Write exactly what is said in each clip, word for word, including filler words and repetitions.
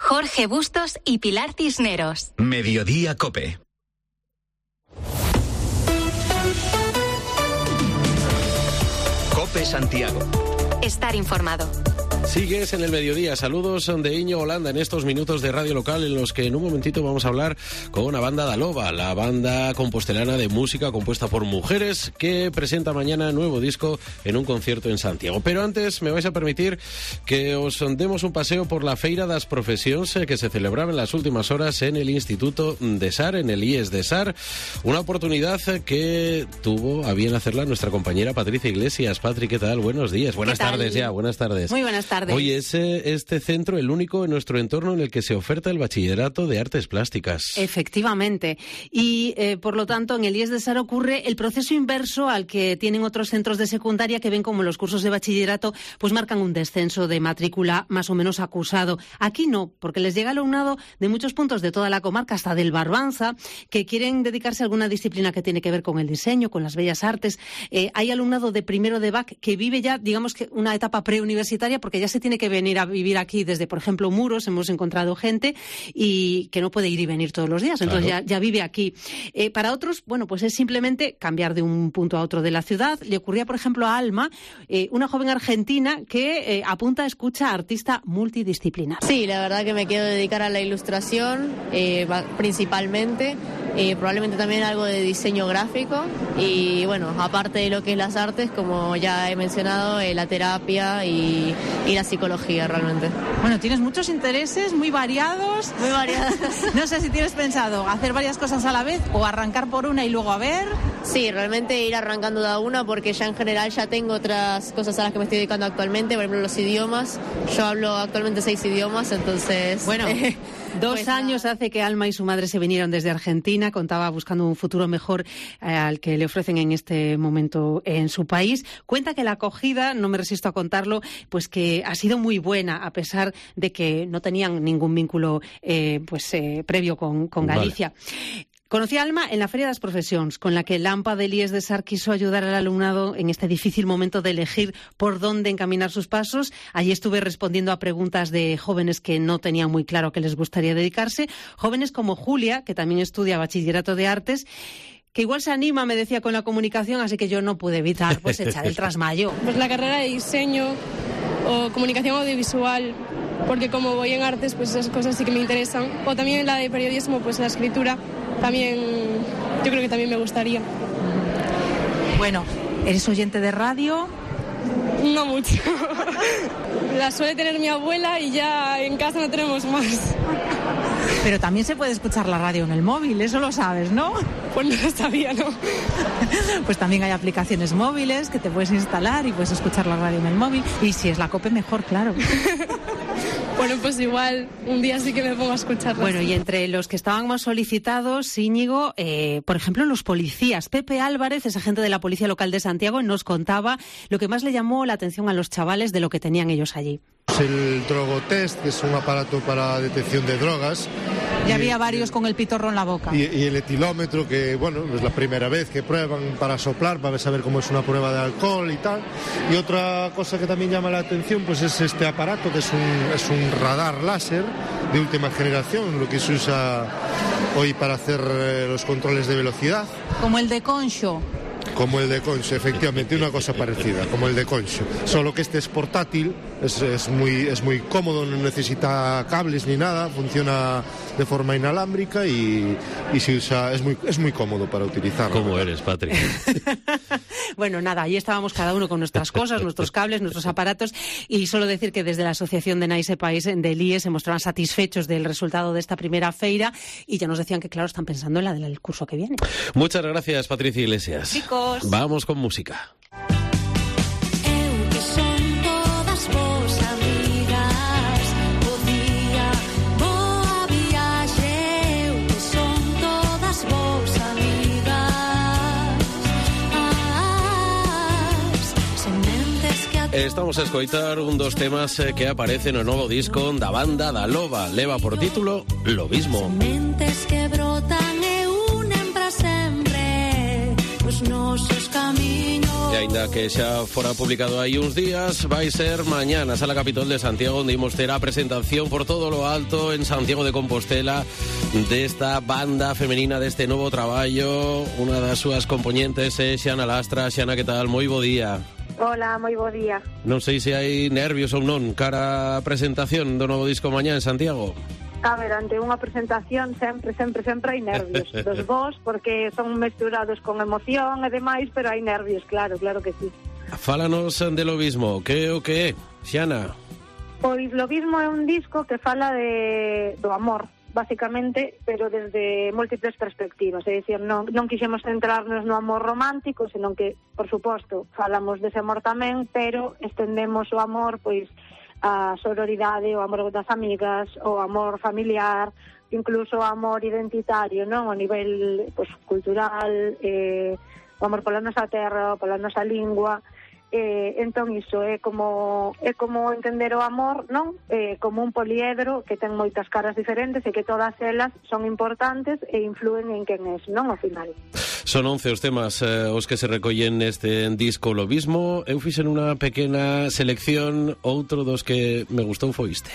Jorge Bustos y Pilar Cisneros. Mediodía COPE. COPE Santiago. Estar informado. Sigues en el mediodía. Saludos de Iño Holanda en estos minutos de radio local en los que en un momentito vamos a hablar con una banda Daloba, la banda compostelana de música compuesta por mujeres que presenta mañana nuevo disco en un concierto en Santiago. Pero antes me vais a permitir que os demos un paseo por la Feira das Profesións que se celebraba en las últimas horas en el Instituto de S A R, en el I E S de S A R. Una oportunidad que tuvo a bien hacerla nuestra compañera Patricia Iglesias. Patri, ¿qué tal? Buenos días. Buenas tardes ya. Buenas tardes. Muy buenas tardes. Hoy es este centro el único en nuestro entorno en el que se oferta el bachillerato de artes plásticas. Efectivamente. Y, eh, por lo tanto, en el I E S de S A R ocurre el proceso inverso al que tienen otros centros de secundaria que ven como los cursos de bachillerato pues marcan un descenso de matrícula más o menos acusado. Aquí no, porque les llega alumnado de muchos puntos de toda la comarca, hasta del Barbanza, que quieren dedicarse a alguna disciplina que tiene que ver con el diseño, con las bellas artes. Eh, hay alumnado de primero de B A C que vive ya, digamos que una etapa preuniversitaria, porque ya se tiene que venir a vivir aquí desde, por ejemplo, Muros. Hemos encontrado gente y que no puede ir y venir todos los días, entonces claro. ya, ya vive aquí. Eh, para otros, bueno, pues es simplemente cambiar de un punto a otro de la ciudad. Le ocurría, por ejemplo, a Alma, eh, una joven argentina que eh, apunta a escucha artista multidisciplinar. Sí, la verdad que me quiero dedicar a la ilustración, eh, principalmente, eh, probablemente también algo de diseño gráfico y, bueno, aparte de lo que es las artes, como ya he mencionado, eh, la terapia y, y la psicología realmente. Bueno, tienes muchos intereses muy variados. Muy variados. No sé si tienes pensado hacer varias cosas a la vez o arrancar por una y luego a ver. Sí, realmente ir arrancando de a una porque ya en general ya tengo otras cosas a las que me estoy dedicando actualmente, por ejemplo los idiomas. Yo hablo actualmente seis idiomas, entonces... Bueno, eh, dos pues, años hace que Alma y su madre se vinieron desde Argentina, contaba buscando un futuro mejor eh, al que le ofrecen en este momento en su país. Cuenta que la acogida, no me resisto a contarlo, pues que ha sido muy buena, a pesar de que no tenían ningún vínculo eh, pues eh, previo con, con Galicia. Vale. Conocí a Alma en la Feria das Profesións, con la que el AMPA del I E S de S A R quiso ayudar al alumnado en este difícil momento de elegir por dónde encaminar sus pasos. Allí estuve respondiendo a preguntas de jóvenes que no tenían muy claro a qué les gustaría dedicarse. Jóvenes como Julia, que también estudia Bachillerato de Artes, que igual se anima, me decía, con la comunicación, así que yo no pude evitar pues echar el trasmayo. Pues la carrera de diseño o comunicación audiovisual, porque como voy en artes, pues esas cosas sí que me interesan. O también la de periodismo, pues la escritura, también yo creo que también me gustaría. Bueno, ¿eres oyente de radio? No mucho. La suele tener mi abuela y ya en casa no tenemos más. Pero también se puede escuchar la radio en el móvil, eso lo sabes, ¿no? Pues no lo sabía, ¿no? Pues también hay aplicaciones móviles que te puedes instalar y puedes escuchar la radio en el móvil. Y si es la COPE, mejor, claro. Bueno, pues igual un día sí que me pongo a escucharlas. Bueno, y entre los que estaban más solicitados, Íñigo, eh, por ejemplo, los policías. Pepe Álvarez, es agente de la Policía Local de Santiago, nos contaba lo que más le llamó la atención a los chavales de lo que tenían ellos allí. El drogotest, que es un aparato para detección de drogas. Ya había varios con el pitorro en la boca. Y, y el etilómetro, que bueno, es la primera vez que prueban para soplar, para saber cómo es una prueba de alcohol y tal. Y otra cosa que también llama la atención, pues es este aparato, que es un, es un radar láser de última generación, lo que se usa hoy para hacer eh, los controles de velocidad. Como el de Concho. Como el de Concho, efectivamente, una cosa parecida, como el de Concho. Solo que este es portátil, es, es, muy, es muy cómodo, no necesita cables ni nada, funciona de forma inalámbrica y, y se usa, es muy, es muy cómodo para utilizarlo. ¿Cómo eres, Patri? Bueno, nada, ahí estábamos cada uno con nuestras cosas, nuestros cables, nuestros aparatos, y solo decir que desde la Asociación de Naise País del I E S se mostraban satisfechos del resultado de esta primera feira y ya nos decían que, claro, están pensando en la del curso que viene. Muchas gracias, Patricia Iglesias. Chicos. Vamos con música. Estamos a escoitar un dos temas que aparecen no novo disco da banda Daloba. Leva por título Lo Mismo. Sementes que brotan e unen para sempre os nosos camiños. E aínda que xa fora publicado hai uns días, vai ser mañá na Sala Capitol de Santiago, onde imos ter a presentación por todo lo alto en Santiago de Compostela desta banda femenina, deste novo traballo. Unha das súas componentes é Xiana Lastra. Xiana, que tal? Moi bo día. Hola, moi bo día. Non sei se hai nervios ou non cara a presentación do novo disco mañá en Santiago. A ver, ante unha presentación sempre, sempre, sempre hai nervios dos vos, porque son mesturados con emoción e demais, pero hai nervios, claro, claro que sí. Fálanos de Lobismo, que é o que é, Xiana? Pois Lobismo é un disco que fala de do amor, basicamente, pero desde múltiples perspectivas, é dicir, non, non quixemos centrarnos no amor romántico, senón que, por suposto, falamos dese amor tamén, pero estendemos o amor, pois, a sororidade, o amor das amigas, o amor familiar, incluso o amor identitario, non? O nivel pues, cultural, eh, o amor pola nosa terra, pola nosa lingua. Eh, entón iso é como é como entender o amor, non? Eh, como un poliedro que ten moitas caras diferentes e que todas elas son importantes e influen en quen é, non? Ao final. Son once os temas eh, os que se recollen neste disco Lobismo. Eu fixen unha pequena selección, outro dos que me gustou foi este.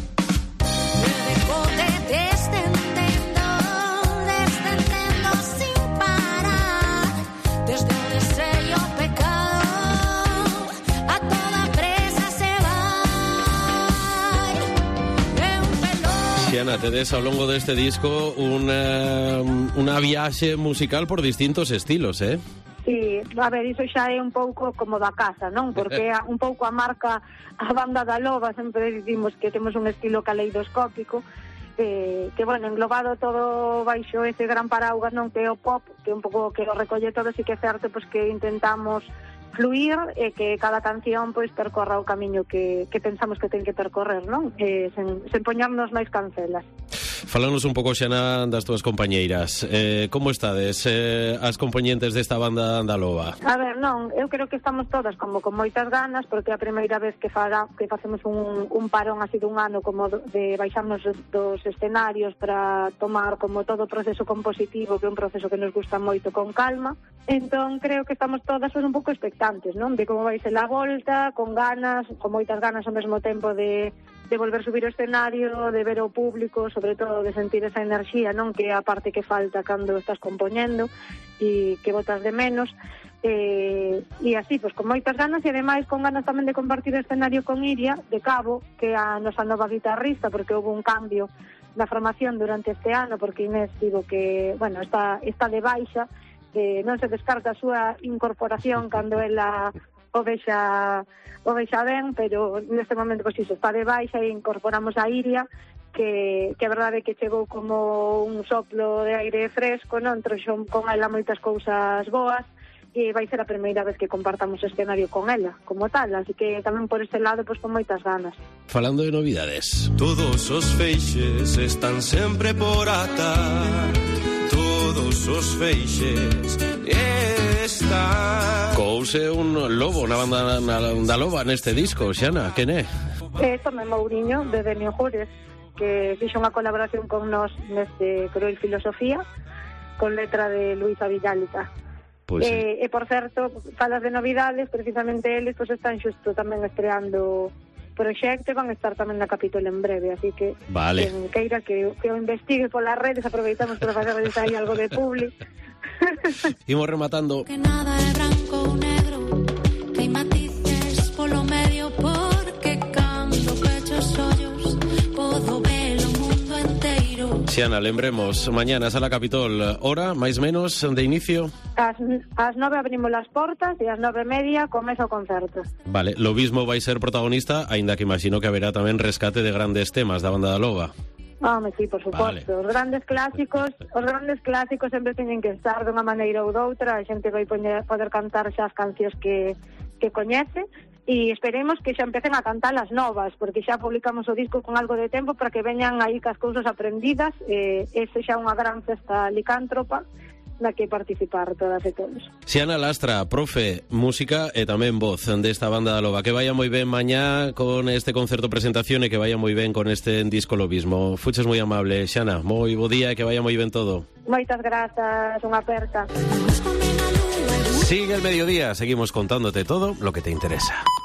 Xiana, tedes ao longo deste disco unha, unha viaxe musical por distintos estilos, eh? Sí, a ver, iso xa é un pouco como da casa, non? Porque é un pouco a marca a banda da Loba, sempre dicimos que temos un estilo caleidoscópico, eh, que, bueno, englobado todo baixo ese gran paraugas, non? Que é o pop, que é un pouco que o recolle todo, sí que é certo, pois que intentamos fluir e que cada canción pois percorra o camiño que, que pensamos que ten que percorrer, non? Eh, sen, sen poñarnos máis cancelas. Falanos un pouco, Xiana, das túas compañeiras. Eh, como estades eh, as componentes desta banda Andaloba? A ver, non, eu creo que estamos todas como con moitas ganas, porque é a primeira vez que fara, que facemos un, un parón así dun ano como de baixarnos dos escenarios para tomar como todo o proceso compositivo, que é un proceso que nos gusta moito, con calma. Entón creo que estamos todas un pouco expectantes, non? De como vai ser a volta, con ganas, con moitas ganas ao mesmo tempo de de volver subir o escenario, de ver o público, sobre todo de sentir esa enerxía, non? Que é a parte que falta cando estás compoñendo e que botas de menos. Eh, e así, pois, con moitas ganas e ademais con ganas tamén de compartir o escenario con Iria de Cabo, que é a nosa nova guitarrista, porque houve un cambio na formación durante este ano, porque Inés digo que, bueno, está, está de baixa, que non se descarta a súa incorporación cando ela o vexa o vexa ben, pero neste momento pois iso, está de baixa e incorporamos a Iria, que, que a verdade é que chegou como un soplo de aire fresco, non? Trouxo con ela moitas cousas boas e vai ser a primeira vez que compartamos escenario con ela, como tal, así que tamén por este lado, pois con moitas ganas. Falando de novidades. Todos os feixes están sempre por atar, todos os feixes están. Couse un lobo na banda da Loba neste disco, Xiana, quen é? É Tomé Mouriño, de Denio Jures, que fixo unha colaboración con nós neste Cruel Filosofía, con letra de Luisa Villalta. Pues sí. E, e, por certo, falas de novidades, precisamente eles pues, están xusto tamén estreando proxecto e van a estar tamén na Capitol en breve, así que vale. En queira que, que o investigue polas redes, aproveitamos para facerles aí algo de publi. Imos rematando. Que nada é branco ou negro, que hai matices polo medio, porque cando pecho os ollos podo ver o mundo enteiro. Xiana, lembremos, mañana Sala Capitol, hora, máis menos, de inicio? As, as nove abrimos as portas e as nove e media comeza o concerto. Vale, Lobismo vai ser protagonista, aínda que imagino que haberá tamén rescate de grandes temas da banda da Loba. Home, sí, por suposto. Vale. Os grandes clásicos, os grandes clásicos sempre teñen que estar dunha maneira ou doutra, a xente vai poñer, poder cantar xa as cancións que, que coñece, e esperemos que xa empecen a cantar as novas, porque xa publicamos o disco con algo de tempo para que veñan aí cas cousas aprendidas, e ese xa unha gran festa licántropa na que participar todas e todos. Xiana Lastra, profe, música e tamén voz desta banda da Loba. Que vaya moi ben mañá con este concerto presentación e que vaya moi ben con este disco Lobismo. Fuches moi amable, Xiana. Moi bo día e que vaya moi ben todo. Moitas grazas, unha aperta. Búscame na lúa, Sigue el mediodía, seguimos contándote todo lo que te interesa.